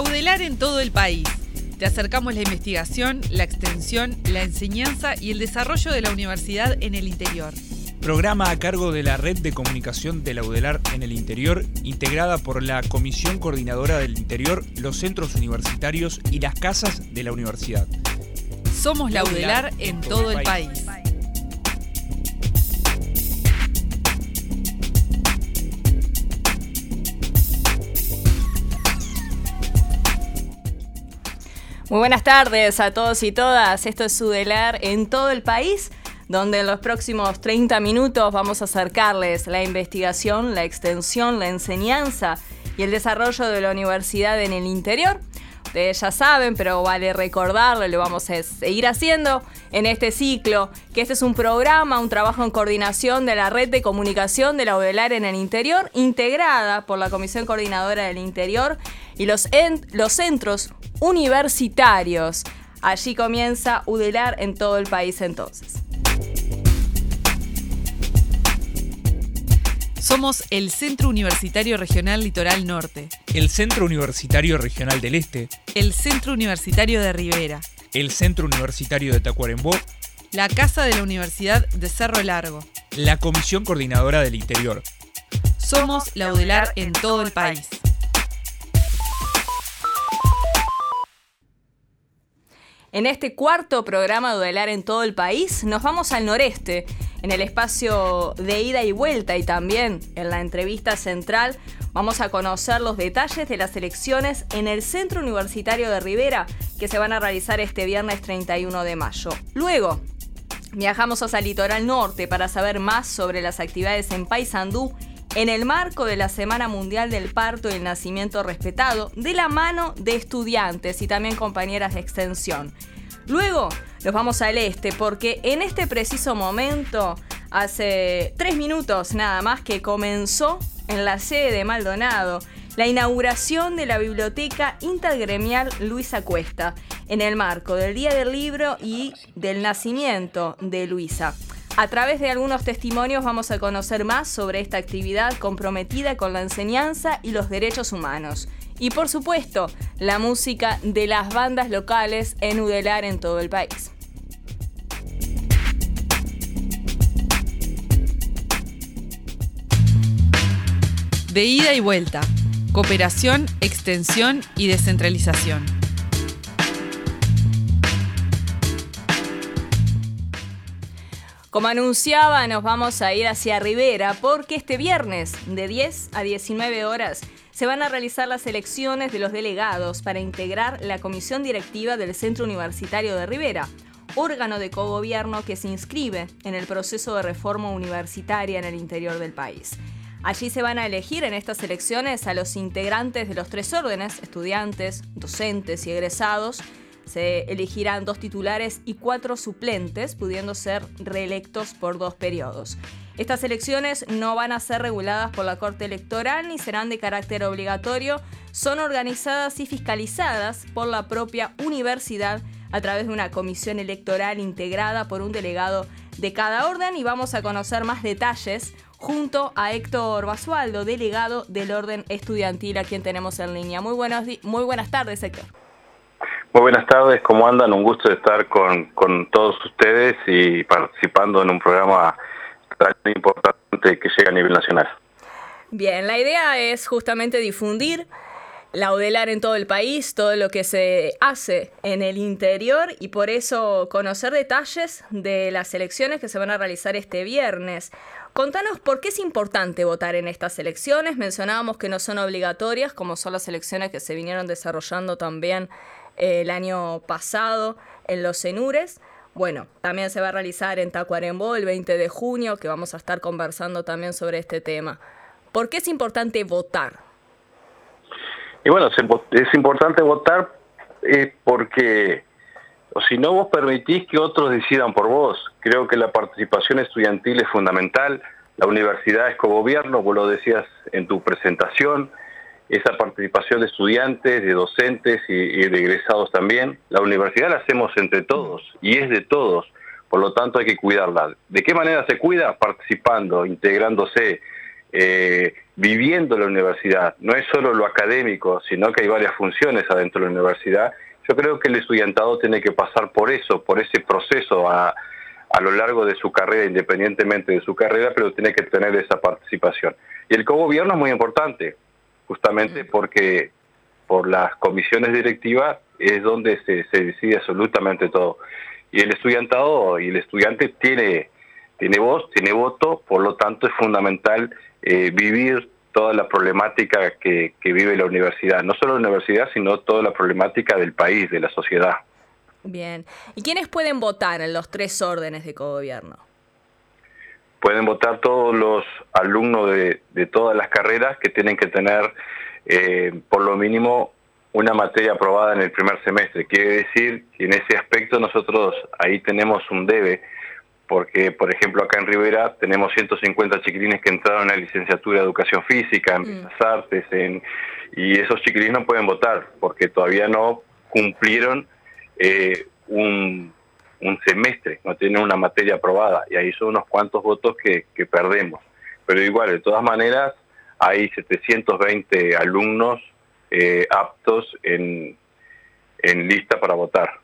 Audelar en todo el país. Te acercamos la investigación, la extensión, la enseñanza y el desarrollo de la universidad en el interior. Programa a cargo de la Red de Comunicación del Audelar en el Interior, integrada por la Comisión Coordinadora del Interior, los centros universitarios y las casas de la universidad. Somos la Audelar en todo el país. Muy buenas tardes a todos y todas. Esto es Audelar en todo el país, donde en los próximos 30 minutos vamos a acercarles la investigación, la extensión, la enseñanza y el desarrollo de la universidad en el interior. Ustedes ya saben, pero vale recordarlo, lo vamos a seguir haciendo en este ciclo, que este es un programa, un trabajo en coordinación de la Red de Comunicación del Audelar en el Interior, integrada por la Comisión Coordinadora del Interior y los centros universitarios. Allí comienza Audelar en todo el país entonces. Somos el Centro Universitario Regional Litoral Norte, el Centro Universitario Regional del Este, el Centro Universitario de Rivera, el Centro Universitario de Tacuarembó, la Casa de la Universidad de Cerro Largo, la Comisión Coordinadora del Interior. Somos la Audelar en todo el país. En este cuarto programa de Audelar en todo el país, nos vamos al noreste, en el espacio de ida y vuelta, y también en la entrevista central vamos a conocer los detalles de las elecciones en el Centro Universitario de Rivera, que se van a realizar este viernes 31 de mayo. Luego, viajamos hacia el litoral norte para saber más sobre las actividades en Paysandú, en el marco de la Semana Mundial del Parto y el Nacimiento Respetado, de la mano de estudiantes y también compañeras de extensión. Luego nos vamos al este, porque en este preciso momento, hace 3 minutos nada más, que comenzó en la sede de Maldonado la inauguración de la Biblioteca Intergremial Luisa Cuesta, en el marco del Día del Libro y del nacimiento de Luisa. A través de algunos testimonios vamos a conocer más sobre esta actividad comprometida con la enseñanza y los derechos humanos. Y por supuesto, la música de las bandas locales en Audelar en todo el país. De ida y vuelta. Cooperación, extensión y descentralización. Como anunciaba, nos vamos a ir hacia Rivera porque este viernes, de 10 a 19 horas, se van a realizar las elecciones de los delegados para integrar la comisión directiva del Centro Universitario de Rivera, órgano de cogobierno que se inscribe en el proceso de reforma universitaria en el interior del país. Allí se van a elegir en estas elecciones a los integrantes de los 3 órdenes, estudiantes, docentes y egresados. Se elegirán 2 titulares y 4 suplentes, pudiendo ser reelectos por 2 periodos. Estas elecciones no van a ser reguladas por la Corte Electoral ni serán de carácter obligatorio. Son organizadas y fiscalizadas por la propia universidad a través de una comisión electoral integrada por un delegado de cada orden, y vamos a conocer más detalles junto a Héctor Basualdo, delegado del orden estudiantil, a quien tenemos en línea. Muy buenas tardes, Héctor. Muy buenas tardes, ¿cómo andan? Un gusto de estar con todos ustedes y participando en un programa tan importante que llega a nivel nacional. Bien, la idea es justamente difundir la Audelar en todo el país, todo lo que se hace en el interior, y por eso conocer detalles de las elecciones que se van a realizar este viernes. Contanos por qué es importante votar en estas elecciones. Mencionábamos que no son obligatorias, como son las elecciones que se vinieron desarrollando también el año pasado en los CENURES. Bueno, también se va a realizar en Tacuarembó el 20 de junio, que vamos a estar conversando también sobre este tema. ¿Por qué es importante votar? Y bueno, es importante votar porque, o si no, vos permitís que otros decidan por vos. Creo que la participación estudiantil es fundamental. La universidad es cogobierno, vos lo decías en tu presentación. Esa participación de estudiantes, de docentes y de egresados también. La universidad la hacemos entre todos y es de todos, por lo tanto hay que cuidarla. ¿De qué manera se cuida? Participando, integrándose, viviendo la universidad. No es solo lo académico, sino que hay varias funciones adentro de la universidad. Yo creo que el estudiantado tiene que pasar por eso, por ese proceso a lo largo de su carrera, independientemente de su carrera, pero tiene que tener esa participación. Y el cogobierno es muy importante, justamente porque por las comisiones directivas es donde se decide absolutamente todo. Y el estudiantado y el estudiante tiene voz, tiene voto, por lo tanto es fundamental vivir toda la problemática que vive la universidad, no solo la universidad, sino toda la problemática del país, de la sociedad. Bien. ¿Y quiénes pueden votar en los 3 órdenes de cogobierno? Pueden votar todos los alumnos de todas las carreras que tienen que tener por lo mínimo una materia aprobada en el primer semestre. Quiere decir que en ese aspecto nosotros ahí tenemos un debe, porque por ejemplo acá en Rivera tenemos 150 chiquilines que entraron a la licenciatura de Educación Física, en Bellas Artes, y esos chiquilines no pueden votar porque todavía no cumplieron un semestre, no tienen una materia aprobada, y ahí son unos cuantos votos que perdemos. Pero igual, de todas maneras, hay 720 alumnos aptos en lista para votar.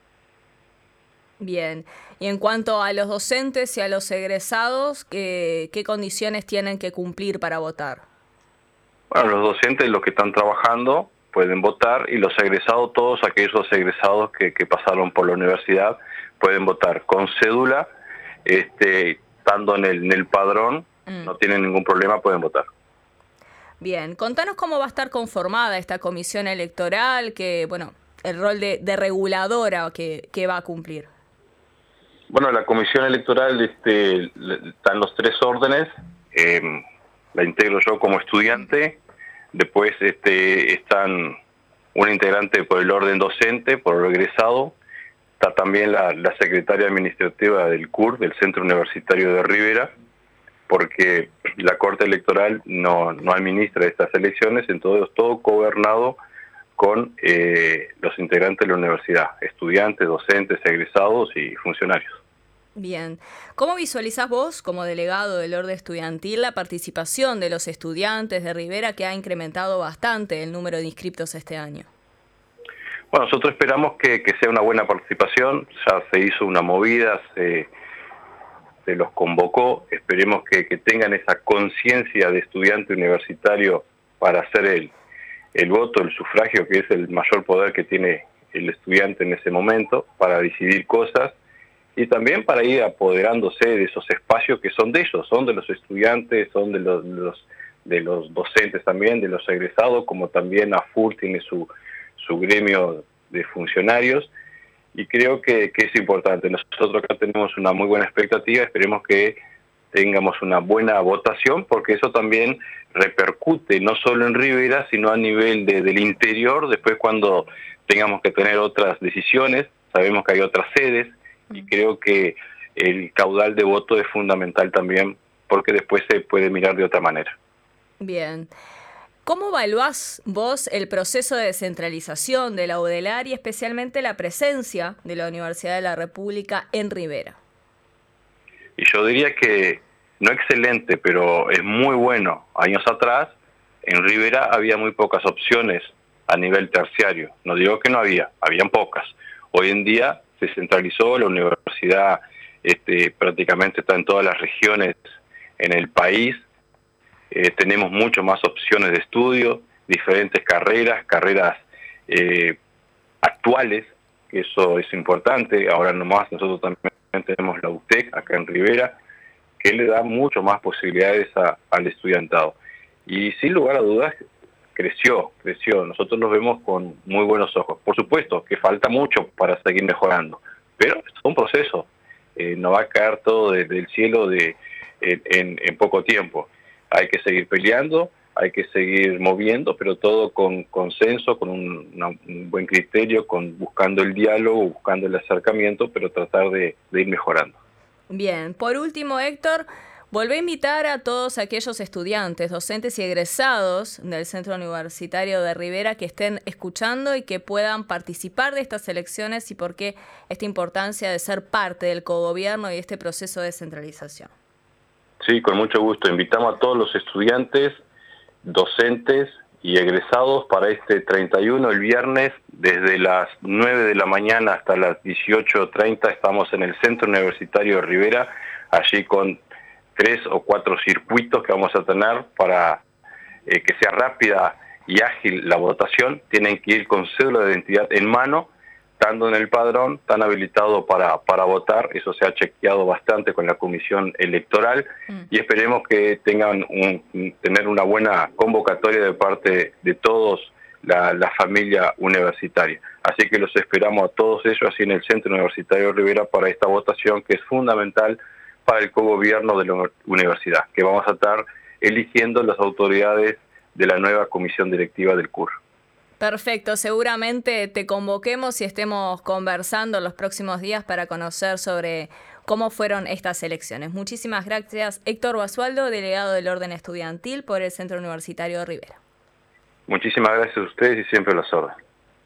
Bien. Y en cuanto a los docentes y a los egresados, ¿qué condiciones tienen que cumplir para votar? Bueno, los docentes, los que están trabajando, pueden votar, y los egresados, todos aquellos egresados que pasaron por la universidad, pueden votar con cédula, estando en el padrón, no tienen ningún problema, pueden votar. Bien, contanos cómo va a estar conformada esta comisión electoral, el rol de reguladora que va a cumplir. Bueno, la comisión electoral están los 3 órdenes, la integro yo como estudiante, después están un integrante por el orden docente, por el egresado, está también la secretaria administrativa del CUR, del Centro Universitario de Rivera, porque la Corte Electoral no administra estas elecciones, entonces todo gobernado con los integrantes de la universidad, estudiantes, docentes, egresados y funcionarios. Bien. ¿Cómo visualizás vos, como delegado del orden estudiantil, la participación de los estudiantes de Rivera, que ha incrementado bastante el número de inscriptos este año? Bueno, nosotros esperamos que sea una buena participación. Ya se hizo una movida, se los convocó. Esperemos que tengan esa conciencia de estudiante universitario para hacer el voto, el sufragio, que es el mayor poder que tiene el estudiante en ese momento, para decidir cosas, y también para ir apoderándose de esos espacios que son de ellos, son de los estudiantes, son de los docentes también, de los egresados, como también AFUR tiene su gremio de funcionarios, y creo que es importante. Nosotros acá tenemos una muy buena expectativa, esperemos que tengamos una buena votación, porque eso también repercute no solo en Rivera, sino a nivel del interior, después cuando tengamos que tener otras decisiones, sabemos que hay otras sedes, y creo que el caudal de voto es fundamental también, porque después se puede mirar de otra manera. Bien. ¿Cómo evaluás vos el proceso de descentralización de la UDELAR y especialmente la presencia de la Universidad de la República en Rivera? Y yo diría que no excelente, pero es muy bueno. Años atrás, en Rivera había muy pocas opciones a nivel terciario. No digo que no habían pocas. Hoy en día se centralizó, la universidad prácticamente está en todas las regiones en el país. Tenemos mucho más opciones de estudio, diferentes carreras actuales, que eso es importante. Ahora nomás nosotros también tenemos la UTEC acá en Rivera, que le da mucho más posibilidades al estudiantado. Y sin lugar a dudas, creció. Nosotros nos vemos con muy buenos ojos. Por supuesto que falta mucho para seguir mejorando, pero es un proceso. No va a caer todo del cielo en poco tiempo. Hay que seguir peleando, hay que seguir moviendo, pero todo con consenso, con un buen criterio, buscando el diálogo, buscando el acercamiento, pero tratar de ir mejorando. Bien, por último, Héctor, volví a invitar a todos aquellos estudiantes, docentes y egresados del Centro Universitario de Rivera que estén escuchando y que puedan participar de estas elecciones, y por qué esta importancia de ser parte del cogobierno y este proceso de descentralización. Sí, con mucho gusto. Invitamos a todos los estudiantes docentes y egresados para este 31, el viernes, desde las 9 de la mañana hasta las 18:30 estamos en el Centro Universitario de Rivera, allí con 3 o 4 circuitos que vamos a tener para que sea rápida y ágil la votación. Tienen que ir con cédula de identidad en mano, estando en el padrón, están habilitados para votar. Eso se ha chequeado bastante con la Comisión Electoral y esperemos que tengan tener una buena convocatoria de parte de todos la familia universitaria. Así que los esperamos a todos ellos así en el Centro Universitario de Rivera para esta votación que es fundamental para el cogobierno de la universidad, que vamos a estar eligiendo las autoridades de la nueva comisión directiva del CUR. Perfecto, seguramente te convoquemos y estemos conversando en los próximos días para conocer sobre cómo fueron estas elecciones. Muchísimas gracias, Héctor Basualdo, delegado del Orden Estudiantil por el Centro Universitario de Rivera. Muchísimas gracias a ustedes y siempre las órdenes.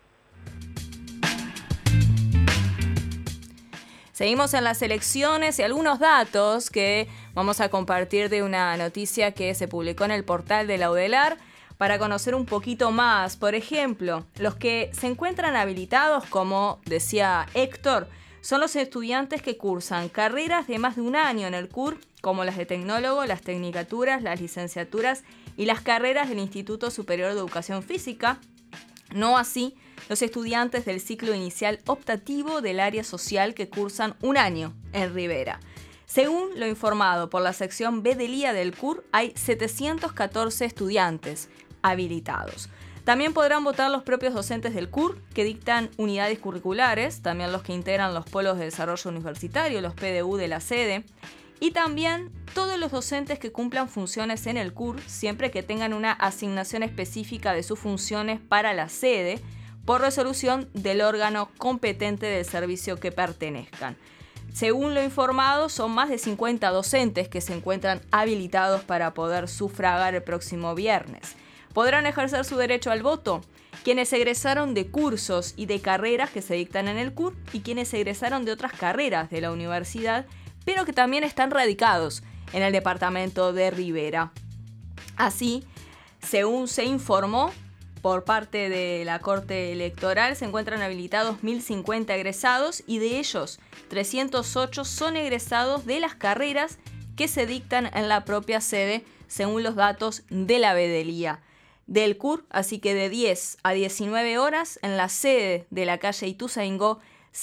Seguimos en las elecciones y algunos datos que vamos a compartir de una noticia que se publicó en el portal de la UDELAR para conocer un poquito más. Por ejemplo, los que se encuentran habilitados, como decía Héctor, son los estudiantes que cursan carreras de más de un año en el CUR, como las de tecnólogo, las tecnicaturas, las licenciaturas y las carreras del Instituto Superior de Educación Física. No así los estudiantes del ciclo inicial optativo del área social que cursan un año en Rivera. Según lo informado por la sección B del IA del CUR, hay 714 estudiantes habilitados. También podrán votar los propios docentes del CUR que dictan unidades curriculares, también los que integran los polos de desarrollo universitario, los PDU de la sede, y también todos los docentes que cumplan funciones en el CUR, siempre que tengan una asignación específica de sus funciones para la sede, por resolución del órgano competente del servicio que pertenezcan. Según lo informado, son más de 50 docentes que se encuentran habilitados para poder sufragar el próximo viernes. Podrán ejercer su derecho al voto quienes egresaron de cursos y de carreras que se dictan en el CUR y quienes egresaron de otras carreras de la universidad, pero que también están radicados en el departamento de Rivera. Así, según se informó por parte de la Corte Electoral, se encuentran habilitados 1.050 egresados y de ellos 308 son egresados de las carreras que se dictan en la propia sede, según los datos de la Bedelía del CUR. Así que de 10 a 19 horas en la sede de la calle Ituzaingó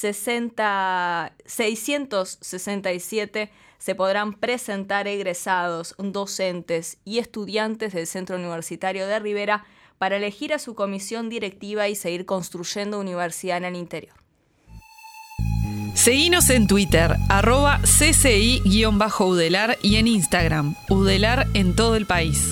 667 se podrán presentar egresados, docentes y estudiantes del Centro Universitario de Rivera para elegir a su comisión directiva y seguir construyendo universidad en el interior. Seguinos en Twitter, @CCI_UDELAR y en Instagram, UDELAR en todo el país.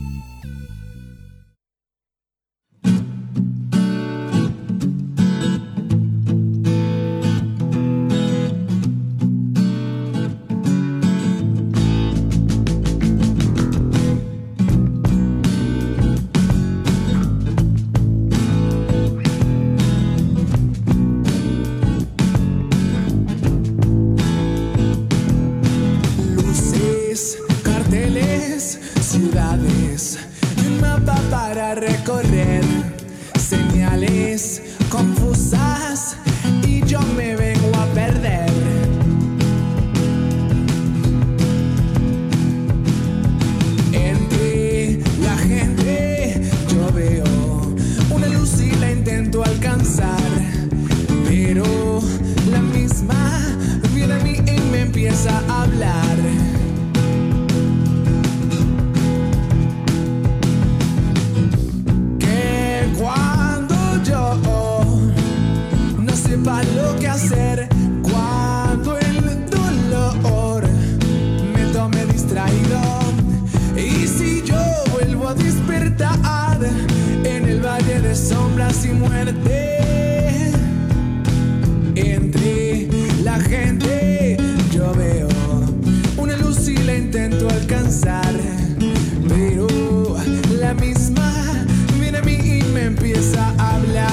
Recorrer señales confusas y yo me vengo a perder. Entre la gente yo veo una luz y la intento alcanzar, pero la misma viene a mí y me empieza a hablar. Lo que hacer cuando el dolor me tome distraído, y si yo vuelvo a despertar en el valle de sombras y muerte. Entre la gente yo veo una luz y la intento alcanzar, pero la misma viene a mí y me empieza a hablar.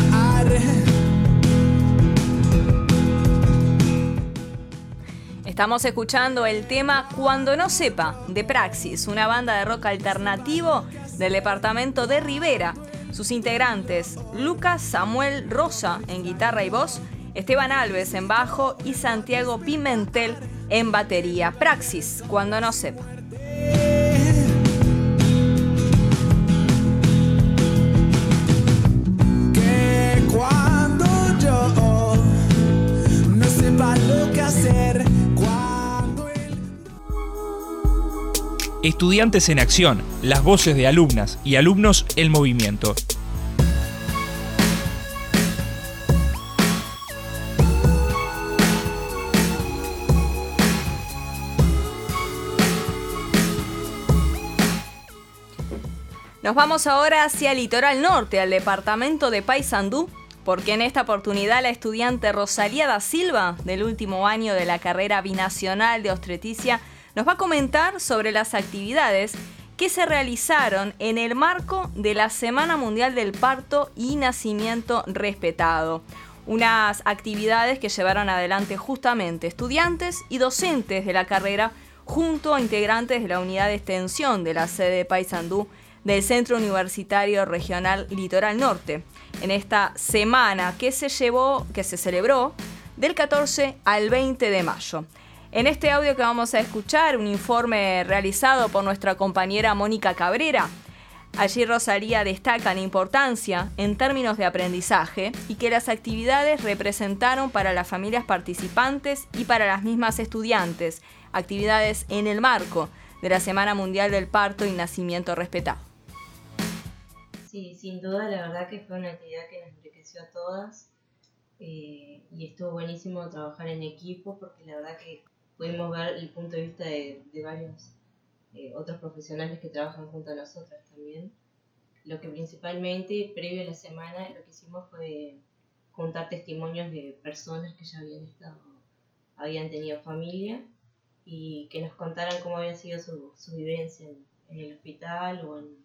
Estamos escuchando el tema Cuando no sepa, de Praxis, una banda de rock alternativo del departamento de Rivera. Sus integrantes, Lucas Samuel Rosa en guitarra y voz, Esteban Alves en bajo y Santiago Pimentel en batería. Praxis, cuando no sepa. Que cuando yo no sepa lo que hacer, cuando Estudiantes en Acción, las voces de alumnas y alumnos en movimiento. Nos vamos ahora hacia el litoral norte, al departamento de Paysandú, porque en esta oportunidad la estudiante Rosalía da Silva, del último año de la carrera binacional de obstetricia, nos va a comentar sobre las actividades que se realizaron en el marco de la Semana Mundial del Parto y Nacimiento Respetado. Unas actividades que llevaron adelante justamente estudiantes y docentes de la carrera junto a integrantes de la unidad de extensión de la sede de Paysandú del Centro Universitario Regional Litoral Norte, en esta semana que se celebró del 14 al 20 de mayo. En este audio que vamos a escuchar, un informe realizado por nuestra compañera Mónica Cabrera, allí Rosalía destaca la importancia en términos de aprendizaje y que las actividades representaron para las familias participantes y para las mismas estudiantes, actividades en el marco de la Semana Mundial del Parto y Nacimiento Respetado. Sí, sin duda, la verdad que fue una actividad que nos enriqueció a todas y estuvo buenísimo trabajar en equipo porque la verdad que pudimos ver el punto de vista de varios otros profesionales que trabajan junto a nosotras también. Lo que principalmente, previo a la semana, lo que hicimos fue juntar testimonios de personas que ya habían tenido familia y que nos contaran cómo había sido su vivencia en el hospital o en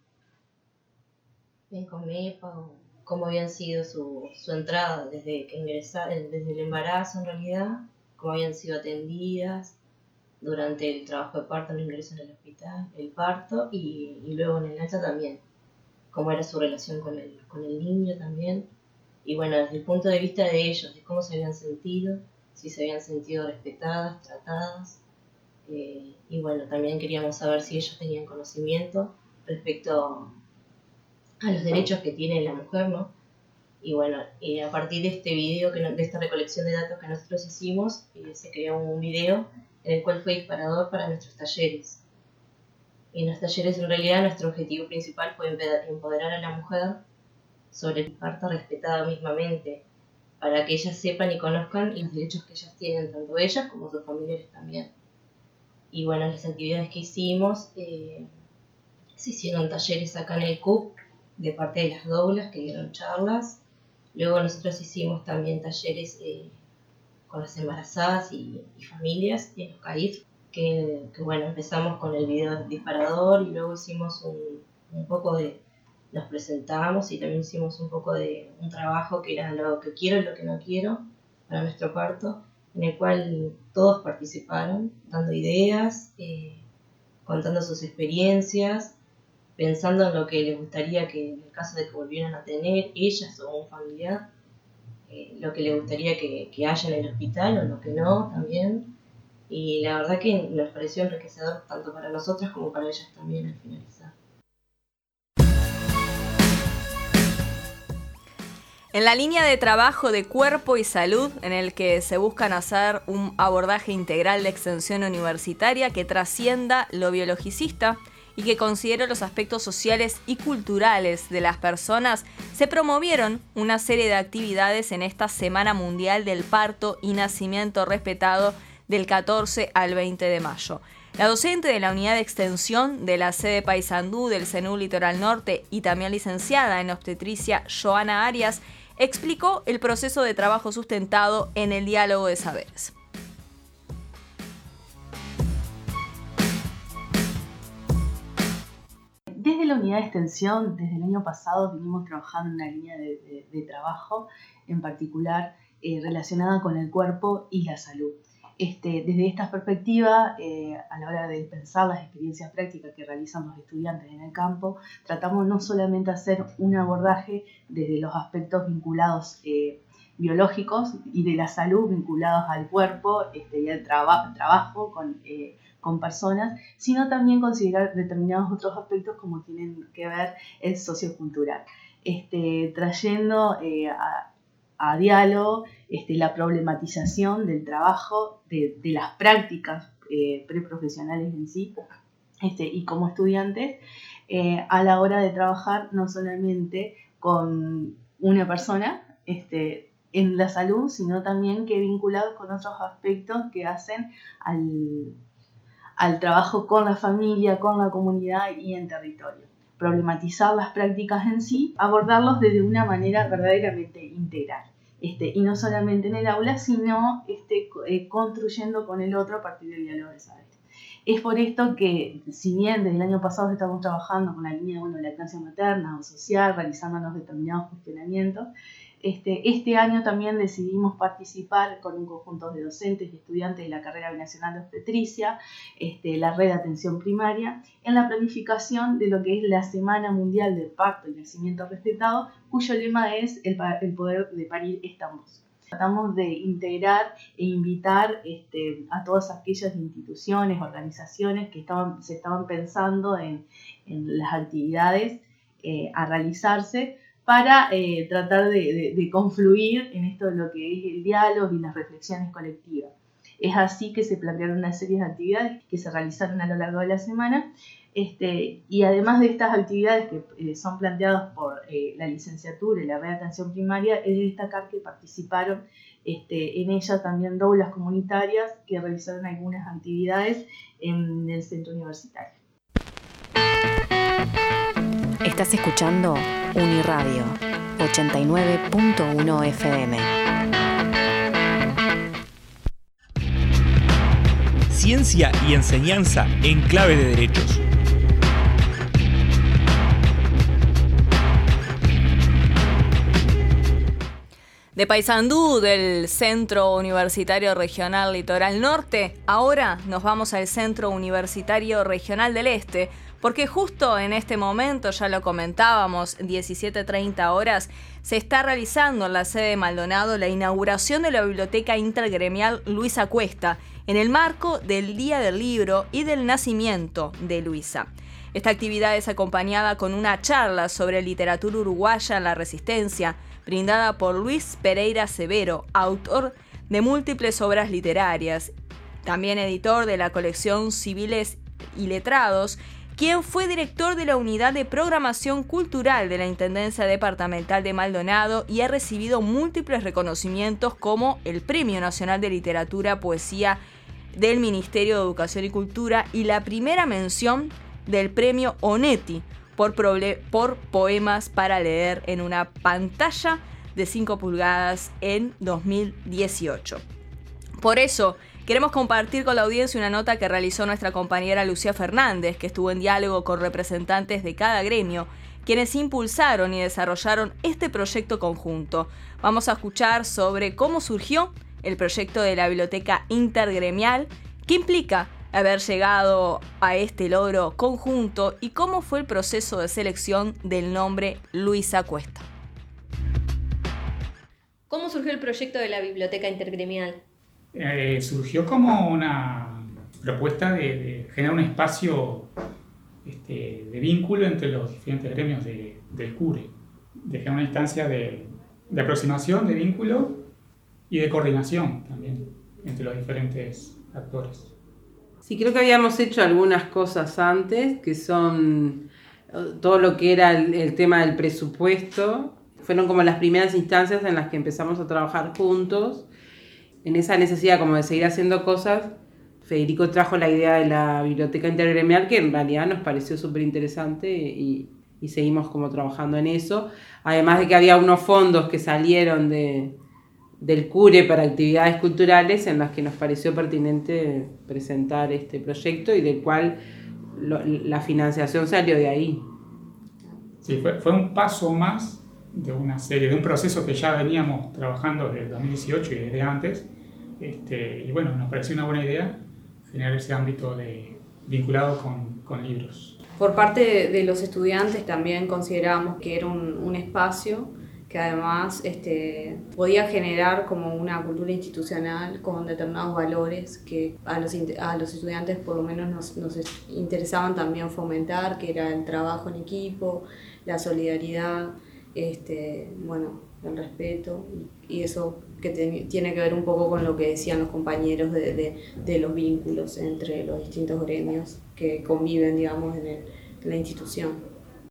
Comepa, o cómo habían sido su entrada desde que ingresaron, desde el embarazo en realidad, cómo habían sido atendidas durante el trabajo de parto, el ingreso en el hospital, el parto y luego en el alta también, cómo era su relación con el niño también, y bueno, desde el punto de vista de ellos, de cómo se habían sentido, si se habían sentido respetadas, tratadas, y bueno, también queríamos saber si ellos tenían conocimiento respecto a los derechos que tiene la mujer, ¿no? Y bueno, a partir de este video, de esta recolección de datos que nosotros hicimos, se creó un video en el cual fue disparador para nuestros talleres. Y en los talleres, en realidad, nuestro objetivo principal fue empoderar a la mujer sobre el parto respetado mismamente, para que ellas sepan y conozcan los derechos que ellas tienen, tanto ellas como sus familiares también. Y bueno, las actividades que hicimos, se hicieron talleres acá en el CUP, de parte de las doulas que dieron charlas. Luego nosotros hicimos también talleres con las embarazadas y familias en los CAIF, que bueno, empezamos con el video disparador y luego hicimos un poco nos presentamos y también hicimos un poco de un trabajo que era lo que quiero y lo que no quiero para nuestro parto, en el cual todos participaron, dando ideas, contando sus experiencias, pensando en lo que les gustaría que, en el caso de que volvieran a tener ellas o un familiar, lo que les gustaría que haya en el hospital o lo que no también. Y la verdad que nos pareció enriquecedor tanto para nosotras como para ellas también al finalizar. En la línea de trabajo de cuerpo y salud, en el que se buscan hacer un abordaje integral de extensión universitaria que trascienda lo biologicista y que considere los aspectos sociales y culturales de las personas, se promovieron una serie de actividades en esta Semana Mundial del Parto y Nacimiento Respetado del 14 al 20 de mayo. La docente de la unidad de extensión de la sede Paysandú del CENU Litoral Norte y también licenciada en obstetricia Joana Arias explicó el proceso de trabajo sustentado en el diálogo de saberes. Desde la unidad de extensión, desde el año pasado, venimos trabajando en una línea de trabajo, en particular relacionada con el cuerpo y la salud. Desde esta perspectiva, a la hora de pensar las experiencias prácticas que realizan los estudiantes en el campo, tratamos no solamente hacer un abordaje desde los aspectos vinculados biológicos y de la salud vinculados al cuerpo y al trabajo con personas, sino también considerar determinados otros aspectos como tienen que ver el sociocultural, trayendo a diálogo la problematización del trabajo, de las prácticas preprofesionales en sí, y como estudiantes, a la hora de trabajar no solamente con una persona en la salud, sino también que vinculados con otros aspectos que hacen al trabajo con la familia, con la comunidad y en territorio. Problematizar las prácticas en sí, abordarlos desde una manera verdaderamente integral. Y no solamente en el aula, sino construyendo con el otro a partir del diálogo de saberes. Es por esto que, si bien desde el año pasado estamos trabajando con la línea de lactancia materna o social, realizándonos determinados cuestionamientos, este año también decidimos participar con un conjunto de docentes y estudiantes de la carrera binacional de obstetricia, la red de atención primaria, en la planificación de lo que es la Semana Mundial del Parto y Nacimiento Respetado, cuyo lema es el poder de parir está en vos. Tratamos de integrar e invitar a todas aquellas instituciones, organizaciones que se estaban pensando en las actividades a realizarse, para tratar de confluir en esto de lo que es el diálogo y las reflexiones colectivas. Es así que se plantearon una serie de actividades que se realizaron a lo largo de la semana, y además de estas actividades que son planteadas por la licenciatura y la red de atención primaria, es de destacar que participaron en ella también doulas comunitarias que realizaron algunas actividades en el centro universitario. Estás escuchando Uniradio 89.1 FM. Ciencia y enseñanza en clave de derechos. De Paysandú, del Centro Universitario Regional Litoral Norte, ahora nos vamos al Centro Universitario Regional del Este, porque justo en este momento, ya lo comentábamos, 17:30 horas, se está realizando en la sede de Maldonado la inauguración de la Biblioteca Intergremial Luisa Cuesta, en el marco del Día del Libro y del nacimiento de Luisa. Esta actividad es acompañada con una charla sobre literatura uruguaya en la Resistencia, brindada por Luis Pereira Severo, autor de múltiples obras literarias, también editor de la colección Civiles y Letrados, quien fue director de la Unidad de Programación Cultural de la Intendencia Departamental de Maldonado y ha recibido múltiples reconocimientos como el Premio Nacional de Literatura Poesía del Ministerio de Educación y Cultura y la primera mención del Premio Onetti por poemas para leer en una pantalla de 5 pulgadas en 2018. Por eso, queremos compartir con la audiencia una nota que realizó nuestra compañera Lucía Fernández, que estuvo en diálogo con representantes de cada gremio, quienes impulsaron y desarrollaron este proyecto conjunto. Vamos a escuchar sobre cómo surgió el proyecto de la Biblioteca Intergremial, qué implica haber llegado a este logro conjunto y cómo fue el proceso de selección del nombre Luisa Cuesta. ¿Cómo surgió el proyecto de la Biblioteca Intergremial? Surgió como una propuesta de generar un espacio de vínculo entre los diferentes gremios del CURE, de generar una instancia de aproximación, de vínculo y de coordinación también entre los diferentes actores. Sí, creo que habíamos hecho algunas cosas antes, que son todo lo que era el tema del presupuesto. Fueron como las primeras instancias en las que empezamos a trabajar juntos. En esa necesidad como de seguir haciendo cosas, Federico trajo la idea de la biblioteca intergremial, que en realidad nos pareció súper interesante y seguimos como trabajando en eso. Además de que había unos fondos que salieron del CURE para actividades culturales en las que nos pareció pertinente presentar este proyecto y del cual la financiación salió de ahí. Sí, fue un paso más de una serie, de un proceso que ya veníamos trabajando desde 2018 y desde antes, Y bueno, nos pareció una buena idea generar ese ámbito vinculado con libros. Por parte de los estudiantes también consideramos que era un espacio que además podía generar como una cultura institucional con determinados valores que a los estudiantes por lo menos nos interesaban también fomentar, que era el trabajo en equipo, la solidaridad, el respeto y eso que tiene que ver un poco con lo que decían los compañeros de los vínculos entre los distintos gremios que conviven, digamos, en la institución.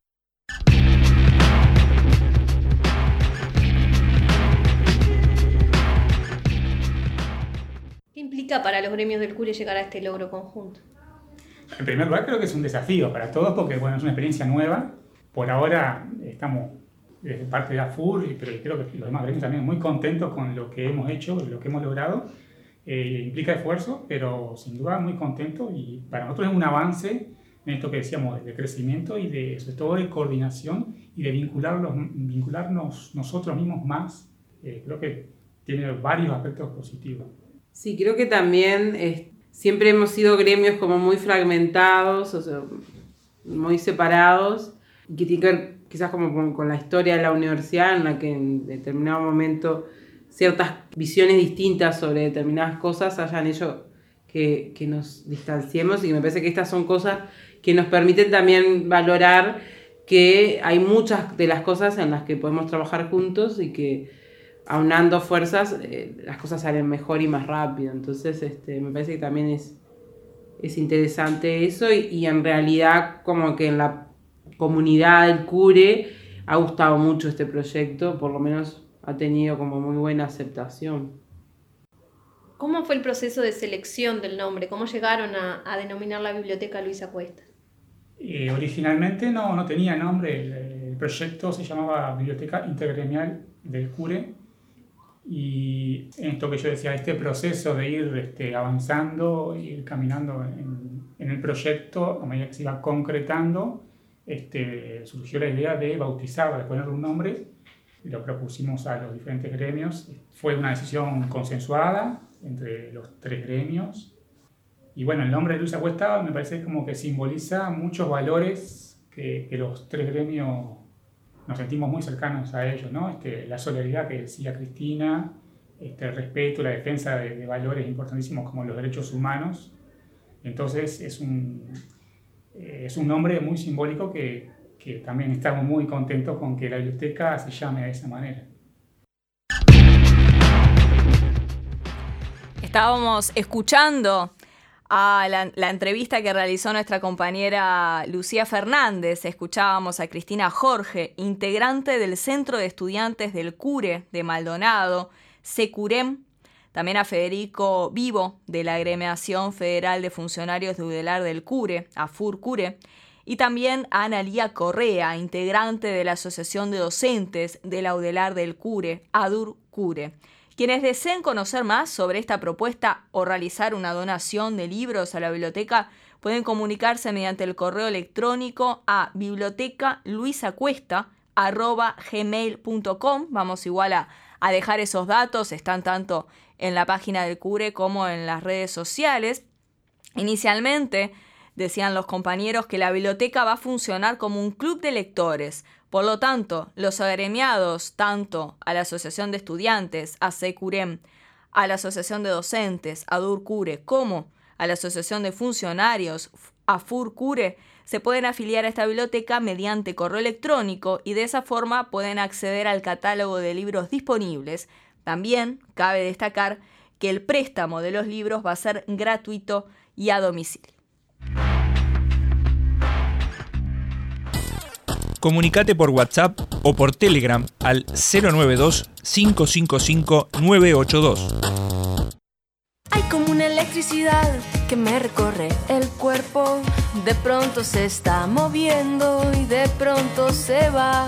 ¿Qué implica para los gremios del CURE llegar a este logro conjunto? En primer lugar, creo que es un desafío para todos porque bueno, es una experiencia nueva. Por ahora estamos desde parte de AFUR, pero creo que los demás gremios también muy contentos con lo que hemos hecho, lo que hemos logrado. Implica esfuerzo, pero sin duda muy contentos y para nosotros es un avance en esto que decíamos de crecimiento y sobre todo de coordinación y de vincularnos nosotros mismos más. Creo que tiene varios aspectos positivos. Sí, creo que también siempre hemos sido gremios como muy fragmentados, o sea, muy separados, y que tiene que ver quizás como con la historia de la universidad, en la que en determinado momento ciertas visiones distintas sobre determinadas cosas hayan hecho que nos distanciemos, y me parece que estas son cosas que nos permiten también valorar que hay muchas de las cosas en las que podemos trabajar juntos y que aunando fuerzas las cosas salen mejor y más rápido. Entonces me parece que también es interesante eso y en realidad como que en la comunidad del CURE ha gustado mucho este proyecto, por lo menos ha tenido como muy buena aceptación. ¿Cómo fue el proceso de selección del nombre? ¿Cómo llegaron a denominar la biblioteca Luisa Cuesta? Originalmente no tenía nombre, el proyecto se llamaba Biblioteca Intergremial del CURE y en esto que yo decía, este proceso de ir avanzando, ir caminando en el proyecto a medida que se iba concretando, surgió la idea de bautizarlo, de ponerle un nombre. Lo propusimos a los diferentes gremios. Fue una decisión consensuada entre los 3 gremios. Y bueno, el nombre de Luisa Cuesta me parece como que simboliza muchos valores que los 3 gremios nos sentimos muy cercanos a ellos, ¿no? La solidaridad que decía Cristina, el respeto, la defensa de valores importantísimos como los derechos humanos. Entonces es un nombre muy simbólico que también estamos muy contentos con que la biblioteca se llame de esa manera. Estábamos escuchando a la entrevista que realizó nuestra compañera Lucía Fernández. Escuchábamos a Cristina Jorge, integrante del Centro de Estudiantes del CURE de Maldonado, SECUREM, también a Federico Vivo, de la Agremiación Federal de Funcionarios de UDELAR del CURE, AFUR-CURE, y también a Analía Correa, integrante de la Asociación de Docentes de la UDELAR del CURE, ADUR-CURE. Quienes deseen conocer más sobre esta propuesta o realizar una donación de libros a la biblioteca pueden comunicarse mediante el correo electrónico a bibliotecaluisacuesta@gmail.com. Vamos igual a dejar esos datos, están tanto en la página del CURE como en las redes sociales. Inicialmente decían los compañeros que la biblioteca va a funcionar como un club de lectores. Por lo tanto, los agremiados, tanto a la Asociación de Estudiantes, a SECUREM, a la Asociación de Docentes, ADUR-CURE, como a la Asociación de Funcionarios, AFUR-CURE, se pueden afiliar a esta biblioteca mediante correo electrónico y de esa forma pueden acceder al catálogo de libros disponibles. También cabe destacar que el préstamo de los libros va a ser gratuito y a domicilio. Comunicate por WhatsApp o por Telegram al 092-555-982. Hay como una electricidad que me recorre el cuerpo. De pronto se está moviendo y de pronto se va.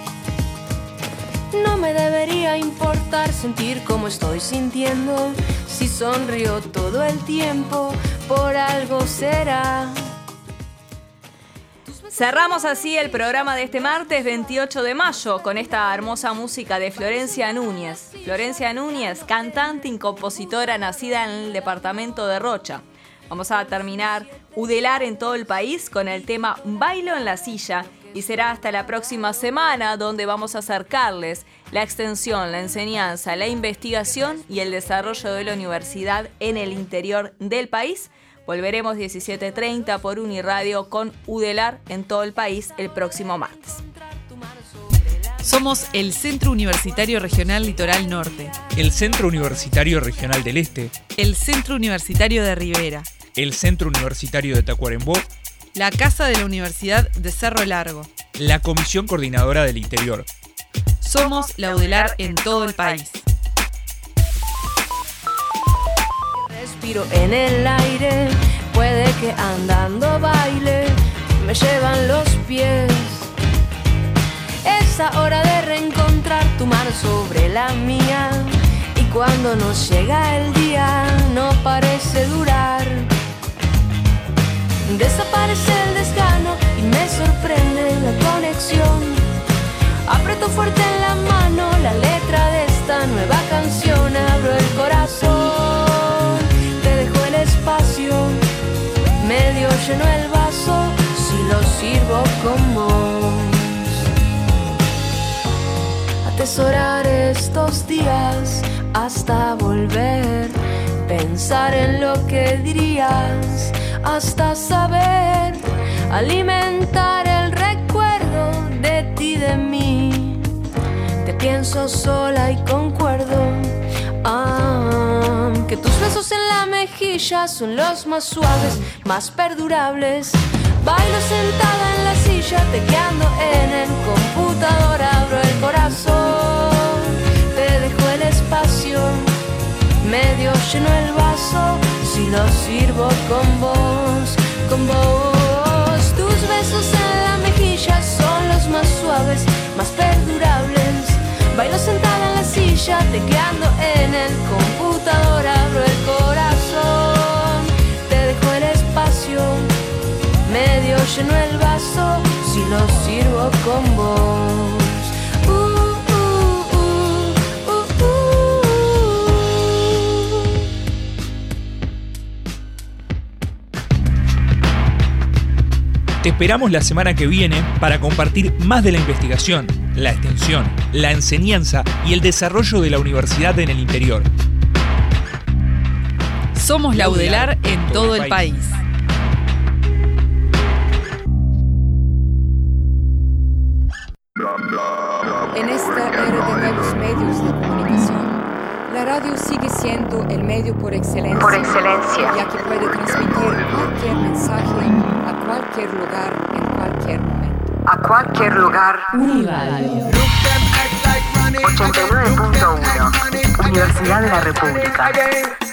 No me debería importar sentir como estoy sintiendo. Si sonrío todo el tiempo, por algo será. Cerramos así el programa de este martes 28 de mayo con esta hermosa música de Florencia Núñez. Florencia Núñez, cantante y compositora nacida en el departamento de Rocha. Vamos a terminar Udelar en todo el país con el tema Bailo en la silla y será hasta la próxima semana donde vamos a acercarles la extensión, la enseñanza, la investigación y el desarrollo de la universidad en el interior del país. Volveremos 17:30 por Uniradio con Udelar en todo el país el próximo martes. Somos el Centro Universitario Regional Litoral Norte, el Centro Universitario Regional del Este, el Centro Universitario de Rivera, el Centro Universitario de Tacuarembó, la Casa de la Universidad de Cerro Largo, la Comisión Coordinadora del Interior. Somos la Udelar en todo el país. Respiro en el aire, puede que andando baile, me llevan los pies. Es hora de reencontrar tu mano sobre la mía, y cuando nos llega el día no parece durar. Desaparece el desgano y me sorprende la conexión. Aprieto fuerte en la mano la letra de esta nueva canción, abro el corazón, te dejo el espacio, medio lleno el vaso, si lo sirvo con vos. Atesorar estos días hasta volver, pensar en lo que dirías, hasta saber, alimentar el recuerdo de ti, de mí. Te pienso sola y concuerdo, que tus besos en la mejilla son los más suaves, más perdurables. Bailo sentada en la silla, tecleando en el computador, abro el corazón, te dejo el espacio, medio lleno el vaso, si lo sirvo con vos, con vos. Tus besos en la mejilla son los más suaves, más perdurables. Bailo sentada en la silla, tecleando en el computador, abro el corazón, te dejo el espacio, medio lleno el vaso, si lo sirvo con vos. Te esperamos la semana que viene para compartir más de la investigación, la extensión, la enseñanza y el desarrollo de la universidad en el interior. Somos la Udelar en todo el país. En esta era de nuevos medios de comunicación, la radio sigue siendo el medio por excelencia, ya que puede transmitir cualquier mensaje a cualquier lugar, en cualquier momento. A cualquier lugar. Uniradio 89.1 Universidad de la República.